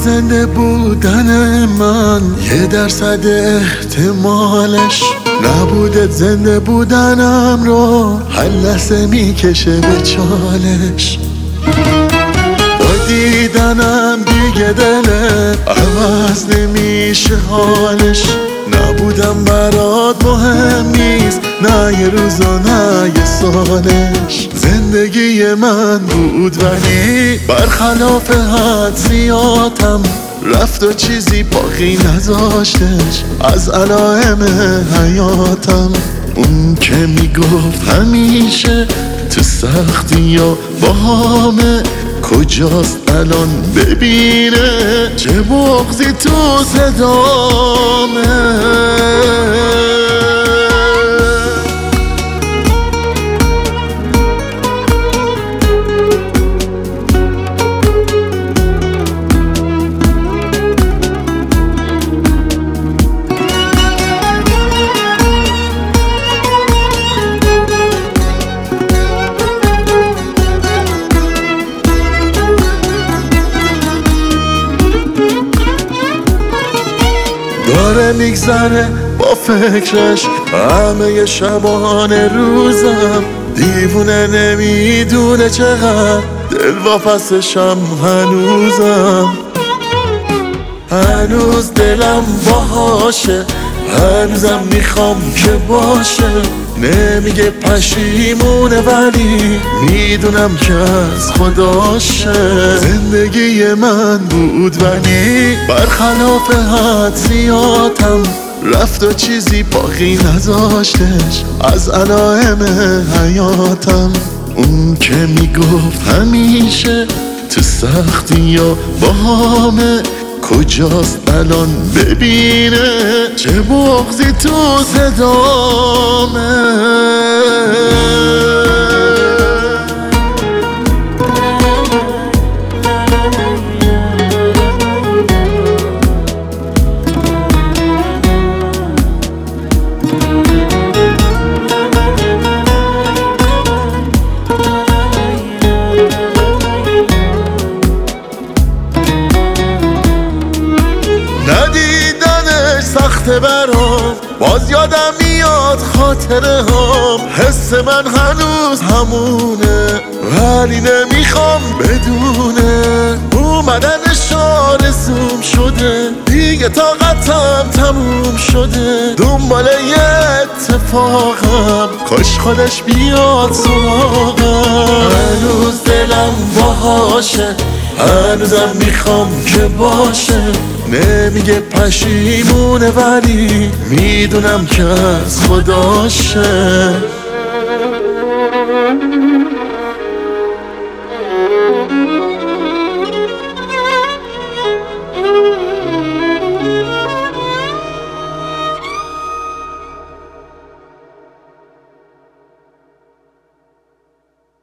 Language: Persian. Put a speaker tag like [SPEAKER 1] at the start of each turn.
[SPEAKER 1] زنده بودن من 1% احتمالش نبوده. زنده بودنم رو هر لحظه میکشه به چالش. با دیدنم دیگه دلت عوض نمیشه حالش. نبودم برات مهم نیست، نه یه روز و نه یه سالش. زندگی من بود ولی برخلاف حد زیادم رفت و چیزی باقی نذاشتش از علائم حیاتم. اون که میگفت همیشه تو سختی یا با همه کجاست الان ببینه چه بغضی تو صدامه. داره میگذره با فکرش همه شبانه روزم. دیوونه نمیدونه چقدر دل واپسشم هنوزم. هنوز دلم باهاشه، هنوزم میخوام که باشه. نمیگه پشیمونه ولی میدونم که از خداشه. زندگی من بود ولی برخلاف حد زیادم رفت و چیزی باقی نذاشتش از علائم حیاتم. اون که میگفت همیشه تو سختی یا با همه کجاست الان ببینه چه بغضی تو صدامه. ندیدنش سخته برام، باز یادم میاد خاطره هم. حس من هنوز همونه ولی نمیخوام بدونه. اومدنش آرزوم شده، دیگه طاقتم تموم شده. دنبال یه اتفاقم، کاش خودش بیاد سراغم. هنوز دلم باهاشه، هنوزم میخوام که باشه. نمیگه پشیمونه ولی میدونم که از خداشه.